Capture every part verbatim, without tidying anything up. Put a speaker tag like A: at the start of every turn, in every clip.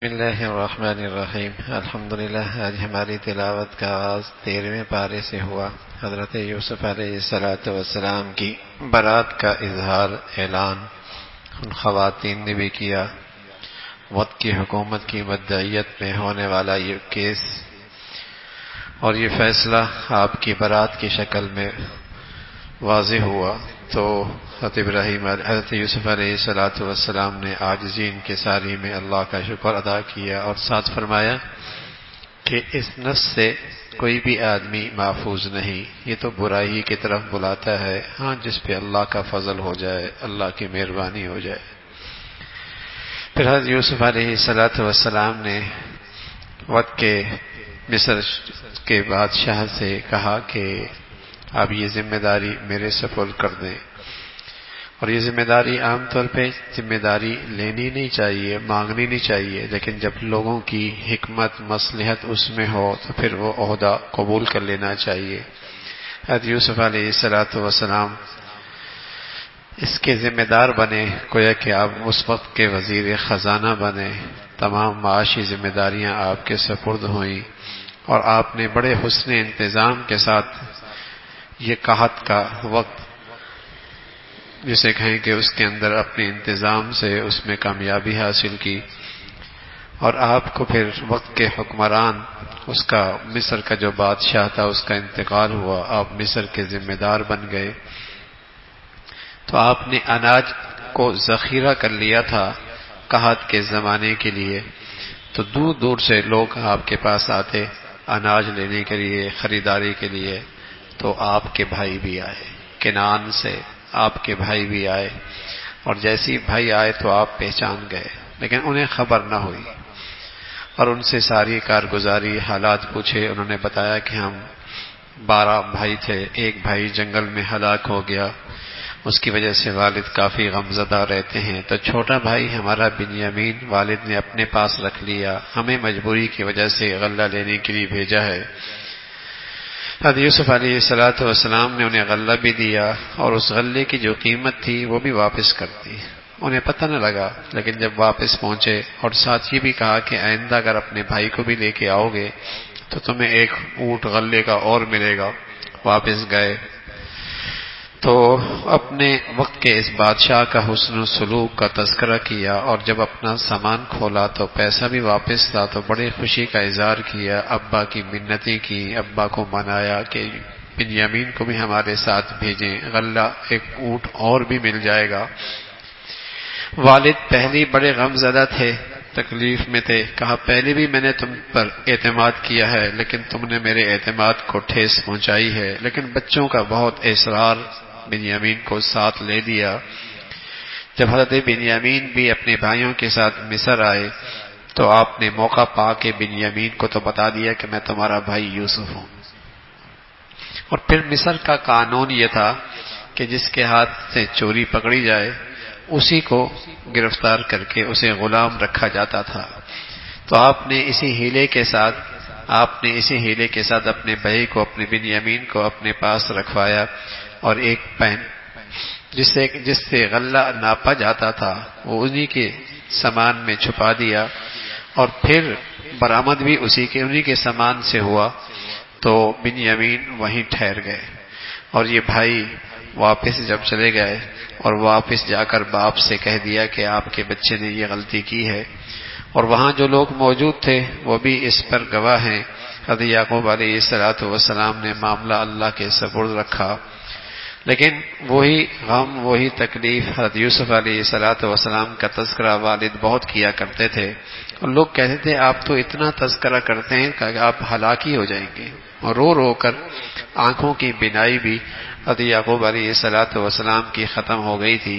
A: بسم اللہ الرحمن الرحیم الحمدللہ. آج ہماری تلاوت کا آغاز تیرہویں پارے سے ہوا. حضرت یوسف علیہ الصلوۃ والسلام کی برات کا اظہار اعلان ان خواتین نے بھی کیا. وقت کی حکومت کی مدعیت میں ہونے والا یہ کیس اور یہ فیصلہ آپ کی برات کی شکل میں واضح ہوا تو حضرت ابراہیم حضرت یوسف علیہ الصلوۃ والسلام نے عاجزی انکساری میں اللہ کا شکر ادا کیا اور ساتھ فرمایا کہ اس نفس سے کوئی بھی آدمی محفوظ نہیں. یہ تو برائی کی طرف بلاتا ہے، ہاں جس پہ اللہ کا فضل ہو جائے، اللہ کی مہربانی ہو جائے. پھر حضرت یوسف علیہ الصلوۃ والسلام نے وقت کے مصر کے بادشاہ سے کہا کہ آپ یہ ذمہ داری میرے سپرد کر دیں. اور یہ ذمہ داری عام طور پہ ذمہ داری لینی نہیں چاہیے، مانگنی نہیں چاہیے، لیکن جب لوگوں کی حکمت مصلحت اس میں ہو تو پھر وہ عہدہ قبول کر لینا چاہیے. حضرت یوسف علیہ الصلوۃ والسلام اس کے ذمہ دار بنے، گویا کہ آپ اس وقت کے وزیر خزانہ بنے. تمام معاشی ذمہ داریاں آپ کے سپرد ہوئیں اور آپ نے بڑے حسن انتظام کے ساتھ یہ قحط کا وقت جسے کہیں کہ اس کے اندر اپنے انتظام سے اس میں کامیابی حاصل کی. اور آپ کو پھر وقت کے حکمران اس کا مصر کا جو بادشاہ تھا اس کا انتقال ہوا، آپ مصر کے ذمہ دار بن گئے. تو آپ نے اناج کو ذخیرہ کر لیا تھا قحط کے زمانے کے لیے. تو دور دور سے لوگ آپ کے پاس آتے اناج لینے کے لیے، خریداری کے لیے. تو آپ کے بھائی بھی آئے، کنعان سے آپ کے بھائی بھی آئے، اور جیسی بھائی آئے تو آپ پہچان گئے، لیکن انہیں خبر نہ ہوئی. اور ان سے ساری کارگزاری حالات پوچھے. انہوں نے بتایا کہ ہم بارہ بھائی تھے، ایک بھائی جنگل میں ہلاک ہو گیا، اس کی وجہ سے والد کافی غمزدہ رہتے ہیں. تو چھوٹا بھائی ہمارا بنیامین والد نے اپنے پاس رکھ لیا، ہمیں مجبوری کی وجہ سے غلہ لینے کے لیے بھیجا ہے. حضرت یوسف علیہ الصلوۃ والسلام نے انہیں غلہ بھی دیا اور اس غلے کی جو قیمت تھی وہ بھی واپس کر دی. انہیں پتہ نہ لگا، لیکن جب واپس پہنچے اور ساتھ یہ بھی کہا کہ آئندہ اگر اپنے بھائی کو بھی لے کے آؤ گے تو تمہیں ایک اونٹ غلے کا اور ملے گا. واپس گئے تو اپنے وقت کے اس بادشاہ کا حسن و سلوک کا تذکرہ کیا، اور جب اپنا سامان کھولا تو پیسہ بھی واپس تھا تو بڑے خوشی کا اظہار کیا. ابا کی منتیں کی، ابا کو منایا کہ بنیامین کو بھی ہمارے ساتھ بھیجیں، غلہ ایک اونٹ اور بھی مل جائے گا. والد پہلی بڑے غم زدہ تھے، تکلیف میں تھے. کہا پہلے بھی میں نے تم پر اعتماد کیا ہے لیکن تم نے میرے اعتماد کو ٹھیس پہنچائی ہے. لیکن بچوں کا بہت اصرار بنیامین کو ساتھ لے دیا. جب حضرت بنیامین بھی اپنے بھائیوں کے ساتھ مصر آئے تو آپ نے موقع پا کے بنیامین کو تو بتا دیا کہ میں تمہارا بھائی یوسف ہوں. اور پھر مصر کا قانون یہ تھا کہ جس کے ہاتھ سے چوری پکڑی جائے اسی کو گرفتار کر کے اسے غلام رکھا جاتا تھا. تو آپ نے اسی ہیلے کے ساتھ آپ نے اسی ہیلے کے ساتھ اپنے بھائی کو، اپنے بنیامین کو اپنے پاس رکھوایا اور ایک پین جس سے جس سے غلہ ناپا جاتا تھا وہ انہی کے سامان میں چھپا دیا، اور پھر برآمد بھی اسی کے انہی کے سامان سے ہوا. تو بنیامین وہیں ٹھہر گئے. اور یہ بھائی واپس جب چلے گئے اور واپس جا کر باپ سے کہہ دیا کہ آپ کے بچے نے یہ غلطی کی ہے، اور وہاں جو لوگ موجود تھے وہ بھی اس پر گواہ ہیں. حضرت یعقوب علیہ الصلوۃ والسلام نے معاملہ اللہ کے سپرد رکھا. لیکن وہی غم، وہی تکلیف حضرت یوسف علیہ الصلوۃ والسلام کا تذکرہ والد بہت کیا کرتے تھے. اور لوگ کہتے تھے آپ تو اتنا تذکرہ کرتے ہیں کہ آپ ہلاک ہی ہو جائیں گے. اور رو رو کر آنکھوں کی بینائی بھی حضرت یعقوب علیہ الصلوۃ والسلام کی ختم ہو گئی تھی.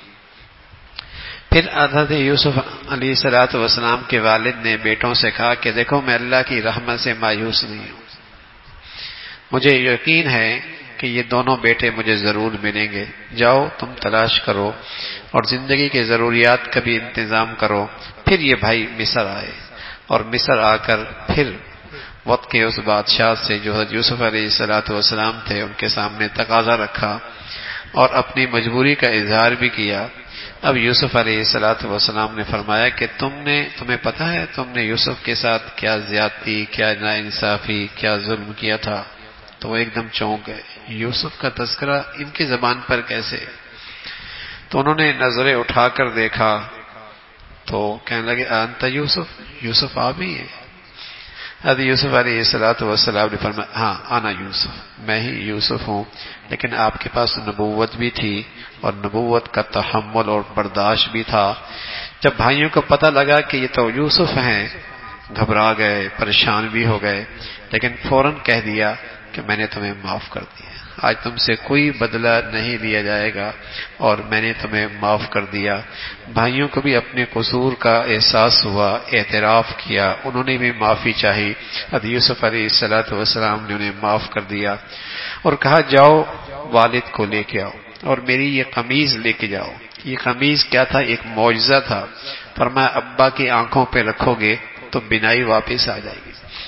A: پھر حضرت یوسف علیہ الصلوۃ والسلام کے والد نے بیٹوں سے کہا کہ دیکھو میں اللہ کی رحمت سے مایوس نہیں ہوں، مجھے یقین ہے کہ یہ دونوں بیٹے مجھے ضرور ملیں گے. جاؤ تم تلاش کرو اور زندگی کے ضروریات کا بھی انتظام کرو. پھر یہ بھائی مصر آئے اور مصر آ کر پھر وقت کے اس بادشاہ سے جو حضرت یوسف علیہ الصلوۃ والسلام تھے ان کے سامنے تقاضا رکھا اور اپنی مجبوری کا اظہار بھی کیا اب یوسف علیہ الصلوۃ والسلام نے فرمایا کہ تم نے تمہیں پتہ ہے تم نے یوسف کے ساتھ کیا زیادتی، کیا ناانصافی، کیا ظلم کیا تھا؟ تو وہ ایک دم چونک گئے، یوسف کا تذکرہ ان کی زبان پر کیسے؟ تو انہوں نے نظریں اٹھا کر دیکھا تو کہنے لگے انت یوسف، یوسف آپ ہی ہیں؟ حضرت یوسف علیہ الصلوۃ والسلام نے فرمایا ہاں انا یوسف، میں ہی یوسف ہوں، لیکن آپ کے پاس نبوت بھی تھی اور نبوت کا تحمل اور برداشت بھی تھا۔ جب بھائیوں کو پتہ لگا کہ یہ تو یوسف ہیں، گھبرا گئے، پریشان بھی ہو گئے، لیکن فوراً کہہ دیا کہ میں نے تمہیں معاف کر دیا، آج تم سے کوئی بدلہ نہیں لیا جائے گا اور میں نے تمہیں معاف کر دیا۔ بھائیوں کو بھی اپنے قصور کا احساس ہوا، اعتراف کیا، انہوں نے بھی معافی چاہی۔ حضرت یوسف علیہ الصلوۃ والسلام نے انہیں معاف کر دیا اور کہا جاؤ والد کو لے کے آؤ اور میری یہ قمیض لے کے جاؤ۔ یہ قمیض کیا تھا؟ ایک معجزہ تھا۔ فرمایا ابا کی آنکھوں پہ رکھو گے تو بینائی واپس آ جائے گی۔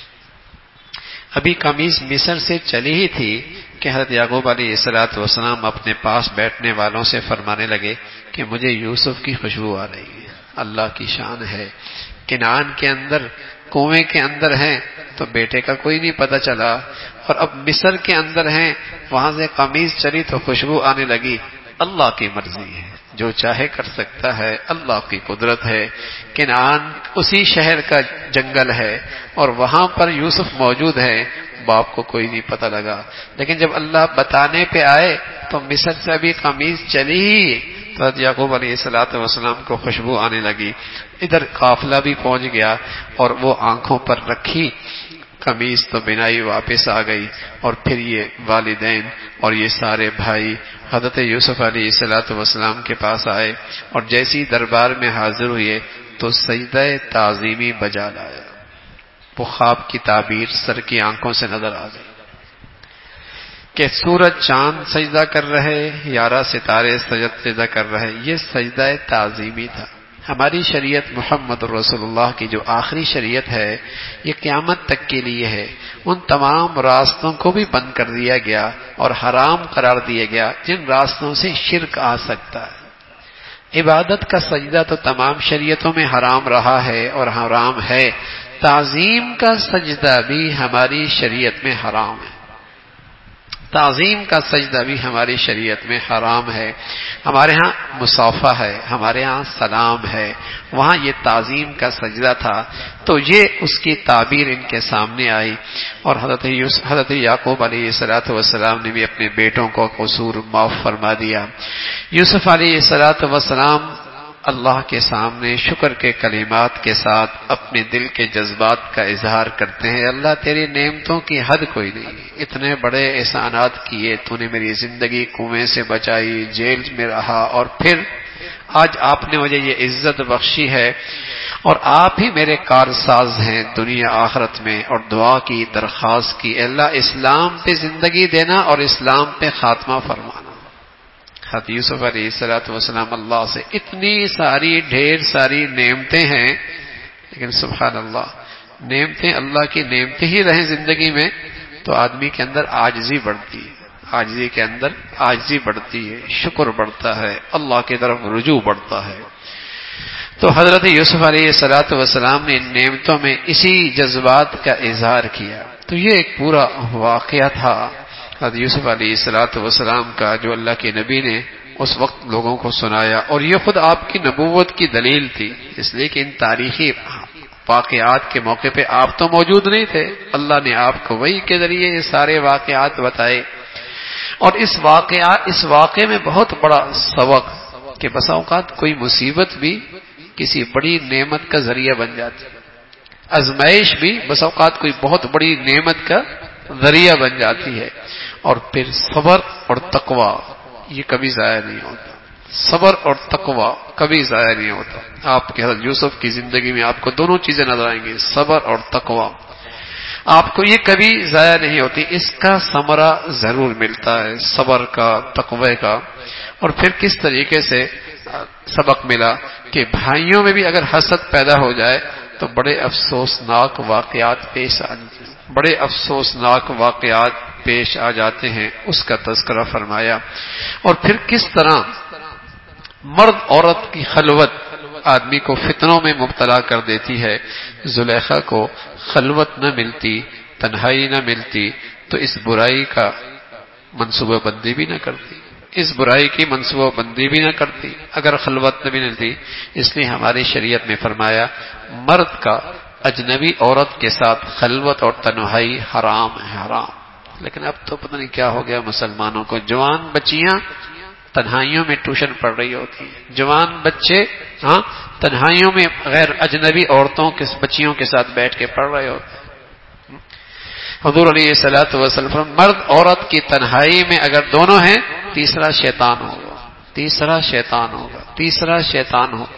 A: ابھی قمیض مصر سے چلی ہی تھی کہ حضرت یعقوب علیہ الصلوۃ والسلام اپنے پاس بیٹھنے والوں سے فرمانے لگے کہ مجھے یوسف کی خوشبو آ رہی ہے۔ اللہ کی شان ہے، کنعان کے اندر کنویں کے اندر ہیں تو بیٹے کا کوئی نہیں پتہ چلا، اور اب مصر کے اندر ہیں، وہاں سے قمیض چلی تو خوشبو آنے لگی۔ اللہ کی مرضی ہے، جو چاہے کر سکتا ہے، اللہ کی قدرت ہے۔ کنعان اسی شہر کا جنگل ہے اور وہاں پر یوسف موجود ہے، باپ کو کوئی نہیں پتہ لگا، لیکن جب اللہ بتانے پہ آئے تو مصر سے ابھی قمیض چلی ہی تو حضرت یعقوب علیہ الصلوۃ والسلام کو خوشبو آنے لگی۔ ادھر قافلہ بھی پہنچ گیا اور وہ آنکھوں پر رکھی قمیض تو بینائی واپس آ گئی، اور پھر یہ والدین اور یہ سارے بھائی حضرت یوسف علیہ الصلوۃ والسلام کے پاس آئے اور جیسی دربار میں حاضر ہوئے تو سجدہ تعظیمی بجا لایا۔ وہ خواب کی تعبیر سر کی آنکھوں سے نظر آ گئی کہ سورج چاند سجدہ کر رہے، یارہ ستارے سجدہ کر رہے، یہ سجدہ تعظیمی تھا۔ ہماری شریعت محمد رسول اللہ کی جو آخری شریعت ہے یہ قیامت تک کے لیے ہے، ان تمام راستوں کو بھی بند کر دیا گیا اور حرام قرار دیا گیا جن راستوں سے شرک آ سکتا ہے۔ عبادت کا سجدہ تو تمام شریعتوں میں حرام رہا ہے اور حرام ہے، تعظیم کا سجدہ بھی ہماری شریعت میں حرام ہے، تعظیم کا سجدہ بھی ہماری شریعت میں حرام ہے۔ ہمارے ہاں مصافحہ ہے، ہمارے ہاں سلام ہے، وہاں یہ تعظیم کا سجدہ تھا، تو یہ اس کی تعبیر ان کے سامنے آئی، اور حضرت یوسف حضرت یعقوب علیہ الصلوۃ والسلام نے بھی اپنے بیٹوں کو قصور معاف فرما دیا۔ یوسف علیہ الصلوۃ والسلام اللہ کے سامنے شکر کے کلمات کے ساتھ اپنے دل کے جذبات کا اظہار کرتے ہیں، اللہ تیری نعمتوں کی حد کوئی نہیں، اتنے بڑے احسانات کیے، تو نے میری زندگی کنویں سے بچائی، جیل میں رہا، اور پھر آج آپ نے مجھے یہ عزت بخشی ہے، اور آپ ہی میرے کارساز ہیں دنیا آخرت میں، اور دعا کی، درخواست کی، اللہ اسلام پہ زندگی دینا اور اسلام پہ خاتمہ فرمانا۔ حضرت یوسف علیہ الصلوۃ والسلام اللہ سے اتنی ساری ڈھیر ساری نعمتیں ہیں، لیکن سبحان اللہ نعمتیں اللہ کی نعمتیں ہی رہیں زندگی میں تو آدمی کے اندر عاجزی بڑھتی ہے، عاجزی کے اندر عاجزی بڑھتی ہے، شکر بڑھتا ہے، اللہ کی طرف رجوع بڑھتا ہے۔ تو حضرت یوسف علیہ الصلوۃ والسلام نے ان نعمتوں میں اسی جذبات کا اظہار کیا۔ تو یہ ایک پورا واقعہ تھا حضرت یوسف علیہ الصلوۃ والسلام کا جو اللہ کے نبی نے اس وقت لوگوں کو سنایا، اور یہ خود آپ کی نبوت کی دلیل تھی، اس لیے کہ ان تاریخی واقعات کے موقع پہ آپ تو موجود نہیں تھے، اللہ نے آپ کو وحی کے ذریعے یہ سارے واقعات بتائے، اور اس واقعہ اس واقعے میں بہت بڑا سبق کہ بسا اوقات کوئی مصیبت بھی کسی بڑی نعمت کا ذریعہ بن جاتی، آزمائش بھی بسا اوقات کوئی بہت بڑی نعمت کا ذریعہ بن جاتی ہے، اور پھر صبر اور تقوی یہ کبھی ضائع نہیں ہوتا، صبر اور تقوی کبھی ضائع نہیں ہوتا۔ آپ کے حضرت یوسف کی زندگی میں آپ کو دونوں چیزیں نظر آئیں گی، صبر اور تقوی، آپ کو یہ کبھی ضائع نہیں ہوتی، اس کا ثمرہ ضرور ملتا ہے، صبر کا، تقوی کا۔ اور پھر کس طریقے سے سبق ملا کہ بھائیوں میں بھی اگر حسد پیدا ہو جائے تو بڑے افسوسناک واقعات پیش آ بڑے افسوسناک واقعات پیش آ جاتے ہیں، اس کا تذکرہ فرمایا، اور پھر کس طرح
B: مرد عورت کی خلوت آدمی کو فتنوں میں مبتلا کر دیتی ہے. زلیخا کو خلوت نہ ملتی، تنہائی نہ ملتی تو اس برائی کا منصوبہ بندی بھی نہ کرتی، اس برائی کی منصوبہ بندی بھی نہ کرتی اگر خلوت نہ ملتی. اس لیے ہماری شریعت میں فرمایا مرد کا اجنبی عورت کے ساتھ خلوت اور تنہائی حرام ہے، حرام. لیکن اب تو پتہ نہیں کیا ہو گیا مسلمانوں کو، جوان بچیاں تنہائیوں میں ٹیوشن پڑھ رہی ہوتی ہیں، جوان بچے ہاں تنہائیوں میں غیر اجنبی عورتوں کے بچیوں کے ساتھ بیٹھ کے پڑھ رہے ہوتے ہیں. حضور علیہ الصلوۃ والسلام مرد عورت کی تنہائی میں اگر دونوں ہیں تیسرا شیطان ہوگا، تیسرا شیطان ہوگا، تیسرا شیطان ہوگا.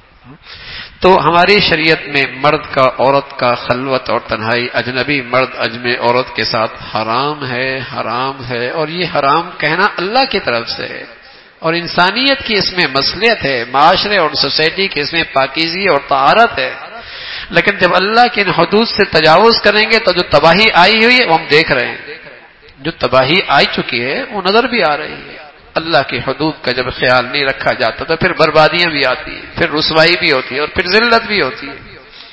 B: تو ہماری شریعت میں مرد کا عورت کا خلوت اور تنہائی اجنبی مرد اجنبی عورت کے ساتھ حرام ہے، حرام ہے. اور یہ حرام کہنا اللہ کی طرف سے ہے اور انسانیت کی اس میں مصلحت ہے، معاشرے اور سوسائٹی کی اس میں پاکیزگی اور طہارت ہے. لیکن جب اللہ کے ان حدود سے تجاوز کریں گے تو جو تباہی آئی ہوئی ہے وہ ہم دیکھ رہے ہیں، جو تباہی آئی چکی ہے وہ نظر بھی آ رہی ہے. اللہ کی حدود کا جب خیال نہیں رکھا جاتا تو پھر بربادیاں بھی آتی ہیں، پھر رسوائی بھی ہوتی ہے اور پھر ذلت بھی ہوتی ہے.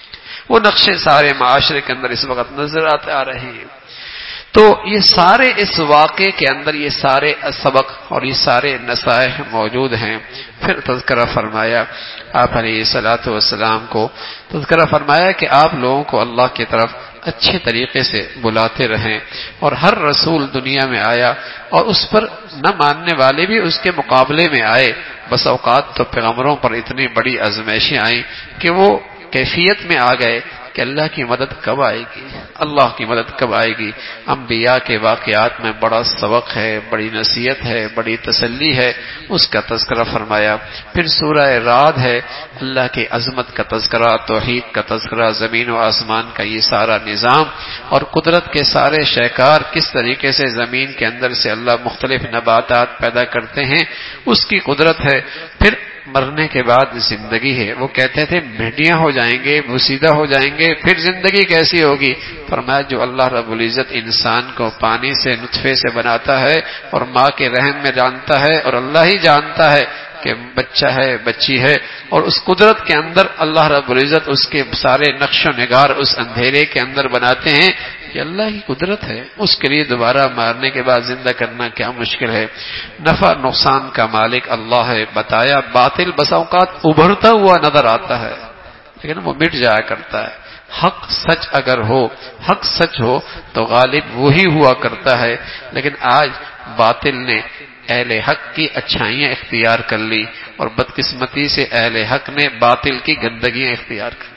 B: وہ نقشے سارے معاشرے کے اندر اس وقت نظر آتے آ رہے ہیں. تو یہ سارے اس واقعے کے اندر یہ سارے سبق اور یہ سارے نصائح موجود ہیں. پھر تذکرہ فرمایا آپ علیہ الصلوۃ والسلام کو، تذکرہ فرمایا کہ آپ لوگوں کو اللہ کی طرف اچھے طریقے سے بلاتے رہیں. اور ہر رسول دنیا میں آیا اور اس پر نہ ماننے والے بھی اس کے مقابلے میں آئے. بس اوقات تو پیغمبروں پر اتنی بڑی آزمائشیں آئیں کہ وہ کیفیت میں آ گئے کہ اللہ کی مدد کب آئے گی، اللہ کی مدد کب آئے گی. انبیاء کے واقعات میں بڑا سبق ہے، بڑی نصیحت ہے، بڑی تسلی ہے، اس کا تذکرہ فرمایا. پھر سورہ رعد ہے، اللہ کی عظمت کا تذکرہ، توحید کا تذکرہ، زمین و آسمان کا یہ سارا نظام اور قدرت کے سارے شہکار کس طریقے سے زمین کے اندر سے اللہ مختلف نباتات پیدا کرتے ہیں، اس کی قدرت ہے. پھر مرنے کے بعد زندگی ہے. وہ کہتے تھے بھیڑیاں ہو جائیں گے، بوسیدہ ہو جائیں گے، پھر زندگی کیسی ہوگی؟ فرمایا جو اللہ رب العزت انسان کو پانی سے نطفے سے بناتا ہے اور ماں کے رحم میں جانتا ہے اور اللہ ہی جانتا ہے کہ بچہ ہے بچی ہے، اور اس قدرت کے اندر اللہ رب العزت اس کے سارے نقش و نگار اس اندھیرے کے اندر بناتے ہیں. یہ اللہ کی قدرت ہے. اس کے لیے دوبارہ مارنے کے بعد زندہ کرنا کیا مشکل ہے. نفع نقصان کا مالک اللہ ہے. بتایا باطل بس اوقات ابھرتا ہوا نظر آتا ہے لیکن وہ مٹ جایا کرتا ہے. حق سچ اگر ہو، حق سچ ہو تو غالب وہی ہوا کرتا ہے. لیکن آج باطل نے اہل حق کی اچھائیاں اختیار کر لی اور بدقسمتی سے اہل حق نے باطل کی گندگیاں اختیار کر لی.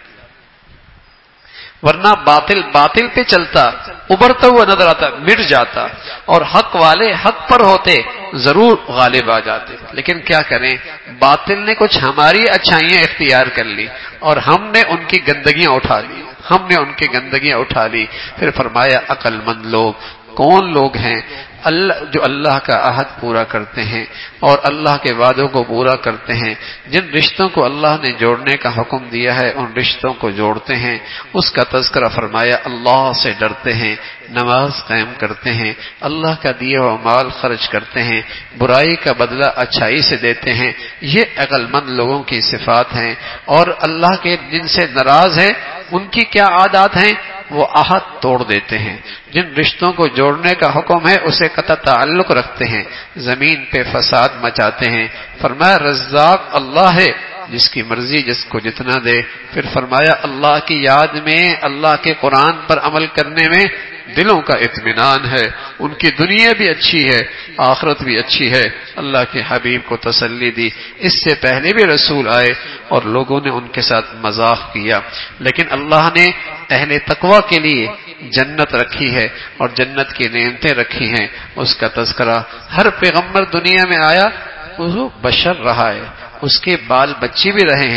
B: ورنہ باطل باطل پہ چلتا، ابھرتا ہوا نظر آتا، مٹ جاتا، اور حق والے حق پر ہوتے ضرور غالب آ جاتے. لیکن کیا کریں، باطل نے کچھ ہماری اچھائیاں اختیار کر لی اور ہم نے ان کی گندگیاں اٹھا لی، ہم نے ان کی گندگیاں اٹھا لی. پھر فرمایا عقل مند لوگ کون لوگ ہیں؟ اللہ جو اللہ کا عہد پورا کرتے ہیں اور اللہ کے وعدوں کو پورا کرتے ہیں، جن رشتوں کو اللہ نے جوڑنے کا حکم دیا ہے ان رشتوں کو جوڑتے ہیں. اس کا تذکرہ فرمایا اللہ سے ڈرتے ہیں، نماز قائم کرتے ہیں، اللہ کا دیا ہوا مال خرچ کرتے ہیں، برائی کا بدلہ اچھائی سے دیتے ہیں. یہ عقل مند لوگوں کی صفات ہیں. اور اللہ کے جن سے ناراض ہیں ان کی کیا عادات ہیں؟ وہ عہد توڑ دیتے ہیں. جن رشتوں کو جوڑنے کا حکم ہے اسے قطع تعلق رکھتے ہیں، زمین پہ فساد مچاتے ہیں. فرمایا رزاق اللہ ہے، جس کی مرضی جس کو جتنا دے. پھر فرمایا اللہ کی یاد میں، اللہ کے قرآن پر عمل کرنے میں دلوں کا اطمینان ہے. ان کی دنیا بھی اچھی ہے، آخرت بھی اچھی ہے. اللہ کے حبیب کو تسلی دی. اس سے پہلے بھی رسول آئے اور لوگوں نے ان کے ساتھ مذاق کیا، لیکن اللہ نے اہل تقوی کے لیے جنت رکھی ہے اور جنت کی نعمتیں رکھی ہیں. اس کا تذکرہ ہر پیغمبر دنیا میں آیا وہ بشر رہا ہے، اس کے بال بچے بھی رہے ہیں،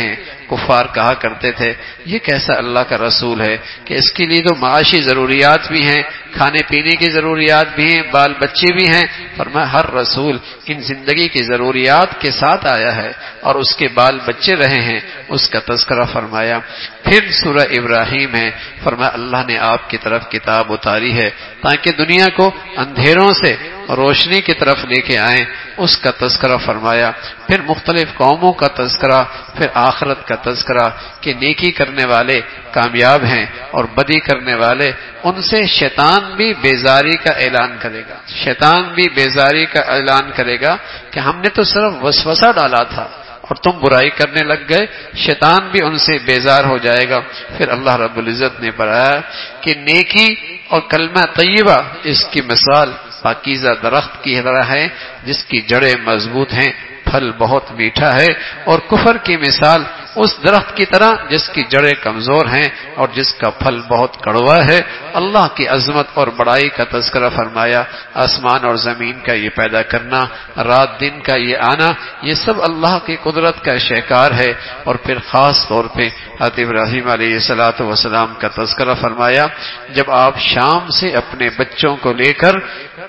B: کفار کہا کرتے تھے یہ کیسا اللہ کا رسول ہے کہ اس کے لیے تو معاشی ضروریات بھی ہیں، کھانے پینے کی ضروریات بھی ہیں، بال بچے بھی ہیں۔ فرمایا ہر رسول ان زندگی کی ضروریات کے ساتھ آیا ہے اور اس کے بال بچے رہے ہیں، اس کا تذکرہ فرمایا۔ پھر سورہ ابراہیم ہے، فرمایا اللہ نے آپ کی طرف کتاب اتاری ہے تاکہ دنیا کو اندھیروں سے روشنی کی طرف لے کے آئیں، اس کا تذکرہ فرمایا۔ پھر مختلف قوموں کا تذکرہ، پھر آخرت کا تذکرہ کہ نیکی کرنے والے کامیاب ہیں اور بدی کرنے والے ان سے شیطان بھی بیزاری کا اعلان کرے گا، شیطان بھی بیزاری کا اعلان کرے گا کہ ہم نے تو صرف وسوسہ ڈالا تھا اور تم برائی کرنے لگ گئے، شیطان بھی ان سے بیزار ہو جائے گا۔ پھر اللہ رب العزت نے بتایا کہ نیکی اور کلمہ طیبہ اس کی مثال پاکیزہ درخت کی طرح ہے جس کی جڑیں مضبوط ہیں، پھل بہت میٹھا ہے، اور کفر کی مثال اس درخت کی طرح جس کی جڑیں کمزور ہیں اور جس کا پھل بہت کڑوا ہے۔ اللہ کی عظمت اور بڑائی کا تذکرہ فرمایا، آسمان اور زمین کا یہ پیدا کرنا، رات دن کا یہ آنا، یہ سب اللہ کی قدرت کا شہکار ہے۔ اور پھر خاص طور پہ حضرت ابراہیم علیہ الصلوۃ والسلام کا تذکرہ فرمایا جب آپ شام سے اپنے بچوں کو لے کر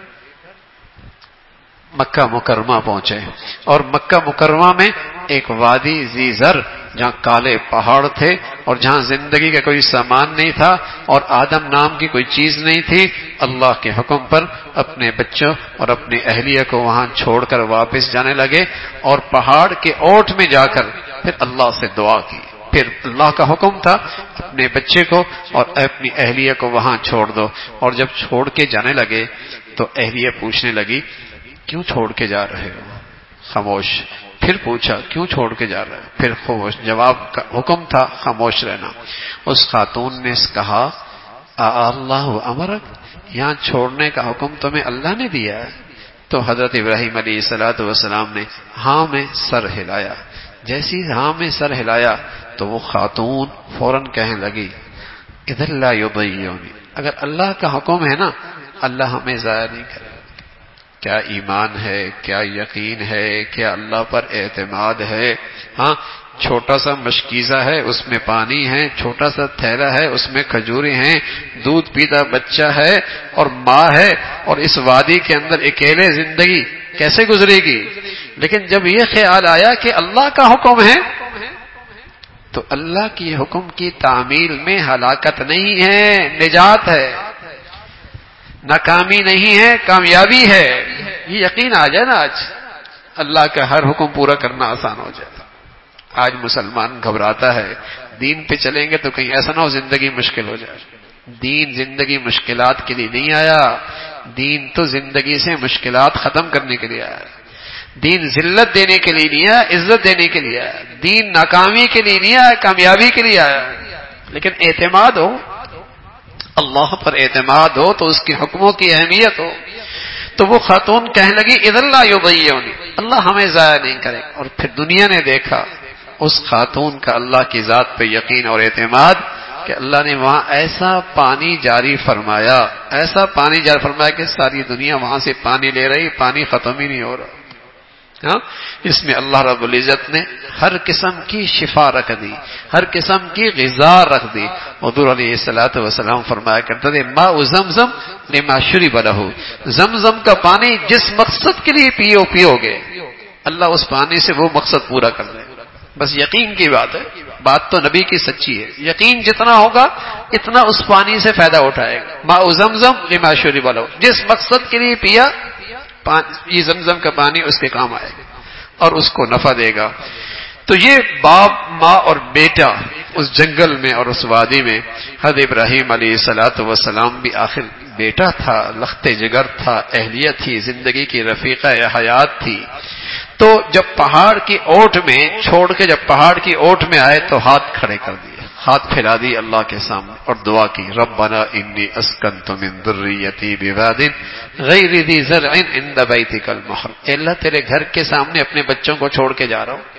B: مکہ مکرمہ پہنچے، اور مکہ مکرمہ میں ایک وادی ذی زر جہاں کالے پہاڑ تھے اور جہاں زندگی کا کوئی سامان نہیں تھا اور آدم نام کی کوئی چیز نہیں تھی، اللہ کے حکم پر اپنے بچوں اور اپنی اہلیہ کو وہاں چھوڑ کر واپس جانے لگے، اور پہاڑ کے اوٹ میں جا کر پھر اللہ سے دعا کی۔ پھر اللہ کا حکم تھا اپنے بچے کو اور اپنی اہلیہ کو وہاں چھوڑ دو، اور جب چھوڑ کے جانے لگے تو اہلیہ پوچھنے لگی کیوں چھوڑ کے جا رہے ہو؟ خاموش۔ پھر پوچھا کیوں چھوڑ کے جا رہے ہو؟ پھر خاموش۔ جواب کا حکم تھا خاموش رہنا۔ اس خاتون نے کہا اللہ امرک، یہاں چھوڑنے کا حکم تمہیں اللہ نے دیا ہے؟ تو حضرت ابراہیم علیہ الصلوۃ والسلام نے ہاں میں سر ہلایا۔ جیسی ہاں میں سر ہلایا تو وہ خاتون فوراً کہنے لگی اذا لا یضیعنی، اگر اللہ کا حکم ہے نا اللہ ہمیں ضائع نہیں کرے۔ کیا ایمان ہے، کیا یقین ہے، کیا اللہ پر اعتماد ہے۔ ہاں چھوٹا سا مشکیزہ ہے اس میں پانی ہے، چھوٹا سا تھیلا ہے اس میں کھجوریں ہیں، دودھ پیتا بچہ ہے اور ماں ہے، اور اس وادی کے اندر اکیلے زندگی کیسے گزرے گی؟ لیکن جب یہ خیال آیا کہ اللہ کا حکم ہے تو اللہ کی حکم کی تعمیل میں ہلاکت نہیں ہے، نجات ہے، ناکامی نہیں ہے، کامیابی ہے۔ یہ یقین آ جائے نا آج اللہ کا ہر حکم پورا کرنا آسان ہو جائے۔ آج مسلمان گھبراتا ہے دین پہ چلیں گے تو کہیں ایسا نہ ہو زندگی مشکل ہو جائے۔ دین زندگی مشکلات کے لیے نہیں آیا، دین تو زندگی سے مشکلات ختم کرنے کے لیے آیا۔ دین ذلت دینے کے لیے نہیں آیا، عزت دینے کے لیے آیا۔ دین ناکامی کے لیے نہیں آیا، کامیابی کے لیے آیا۔ لیکن اعتماد ہو، اللہ پر اعتماد ہو تو اس کے حکموں کی اہمیت ہو۔ تو وہ خاتون کہنے لگی اذا لا یضیعنی، اللہ ہمیں ضائع نہیں کرے۔ اور پھر دنیا نے دیکھا اس خاتون کا اللہ کی ذات پہ یقین اور اعتماد کہ اللہ نے وہاں ایسا پانی جاری فرمایا، ایسا پانی جاری فرمایا کہ ساری دنیا وہاں سے پانی لے رہی، پانی ختم ہی نہیں ہو رہا۔ ہاں اس میں اللہ رب العزت نے ہر قسم کی شفا رکھ دی، ہر قسم کی غذا رکھ دی۔ حضور علیہ الصلوۃ والسلام فرمایا کرتے تھے ماء زمزم لما شرب له، زمزم کا پانی جس مقصد کے لیے پیو پیو گے اللہ اس پانی سے وہ مقصد پورا کر دے۔ بس یقین کی بات ہے، بات تو نبی کی سچی ہے، یقین جتنا ہوگا اتنا اس پانی سے فائدہ اٹھائے گا۔ ماء زمزم لما شرب له، جس مقصد کے لیے پیا یہ زمزم کا پانی اس کے کام آئے گا اور اس کو نفع دے گا۔ تو یہ باپ ماں اور بیٹا اس جنگل میں اور اس وادی میں، حضرت ابراہیم علیہ الصلوۃ والسلام بھی آخر بیٹا تھا، لخت جگر تھا، اہلیہ تھی، زندگی کی رفیقہ حیات تھی۔ تو جب پہاڑ کی اوٹ میں چھوڑ کے جب پہاڑ کی اوٹ میں آئے تو ہاتھ کھڑے کر دیے، ہاتھ پھیلا دی اللہ کے سامنے اور دعا کی ربنا انی اسکنت من ذریتی بواد غیر ذی زرع عند بیتک المحرم، اے اللہ تیرے گھر کے سامنے اپنے بچوں کو چھوڑ کے جا رہا ہوں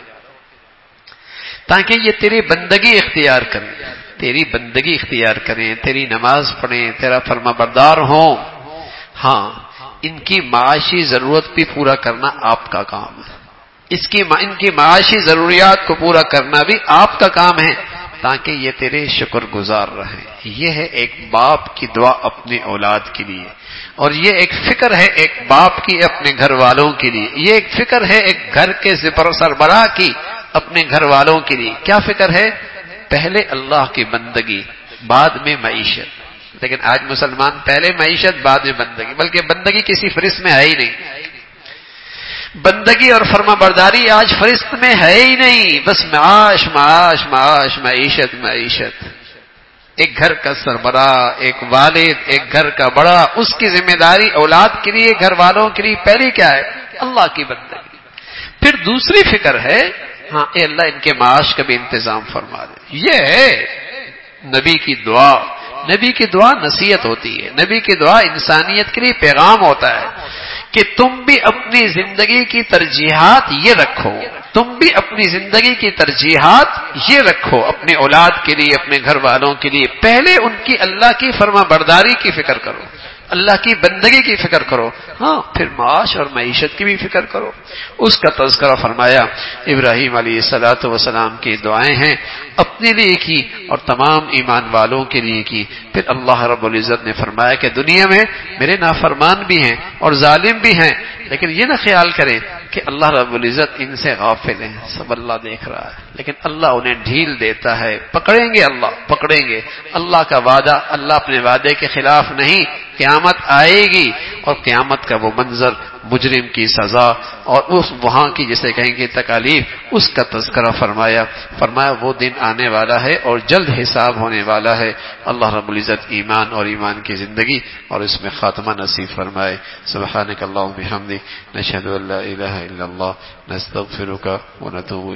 B: تاکہ یہ تیری بندگی اختیار کریں، تیری بندگی اختیار کریں، تیری نماز پڑھیں، تیرا فرما بردار ہوں۔ ہاں ان کی معاشی ضرورت بھی پورا کرنا آپ کا کام ہے، اس کی ان کی معاشی ضروریات کو پورا کرنا بھی آپ کا کام ہے تاکہ یہ تیرے شکر گزار رہیں. یہ ہے ایک باپ کی دعا اپنے اولاد کے لیے، اور یہ ایک فکر ہے ایک باپ کی اپنے گھر والوں کے لیے. یہ ایک فکر ہے ایک گھر کے سربراہ کی اپنے گھر والوں کے لیے. کیا فکر ہے؟ پہلے اللہ کی بندگی، بعد میں معیشت. لیکن آج مسلمان پہلے معیشت بعد میں بندگی، بلکہ بندگی کسی فہرست میں ہے ہی نہیں. بندگی اور فرما برداری آج فہرست میں ہے ہی نہیں، بس معاش معاش معاش معیشت معیشت. ایک گھر کا سربراہ، ایک والد، ایک گھر کا بڑا، اس کی ذمہ داری اولاد کے لیے، گھر والوں کے لیے پہلی کیا ہے؟ اللہ کی بندگی. پھر دوسری فکر ہے ہاں اے اللہ ان کے معاش کا بھی انتظام فرما دے. یہ ہے نبی کی دعا. نبی کی دعا نصیحت ہوتی ہے، نبی کی دعا انسانیت کے لیے پیغام ہوتا ہے کہ تم بھی اپنی زندگی کی ترجیحات یہ رکھو، تم بھی اپنی زندگی کی ترجیحات یہ رکھو اپنے اولاد کے لیے، اپنے گھر والوں کے لیے. پہلے ان کی اللہ کی فرما برداری کی فکر کرو، اللہ کی بندگی کی فکر کرو، ہاں پھر معاش اور معیشت کی بھی فکر کرو. اس کا تذکرہ فرمایا. ابراہیم علیہ الصلوۃ والسلام کی دعائیں ہیں، اپنے لیے کی اور تمام ایمان والوں کے لیے کی. پھر اللہ رب العزت نے فرمایا کہ دنیا میں میرے نافرمان بھی ہیں اور ظالم بھی ہیں، لیکن یہ نہ خیال کریں کہ اللہ رب العزت ان سے غافل ہیں، سب اللہ دیکھ رہا ہے. لیکن اللہ انہیں ڈھیل دیتا ہے، پکڑیں گے، اللہ پکڑیں گے. اللہ کا وعدہ، اللہ اپنے وعدے کے خلاف نہیں. قیامت آئے گی اور قیامت کا وہ منظر، مجرم کی سزا اور اس وہاں کی جسے کہیں گے تکالیف، اس کا تذکرہ فرمایا. فرمایا وہ دن آنے والا ہے اور جلد حساب ہونے والا ہے. اللہ رب العزت ایمان اور ایمان کی زندگی اور اس میں خاتمہ نصیب فرمائے. سبحانک اللہم بحمدک، نشہد ان لا الہ الا اللہ، نستغفرک ونتوب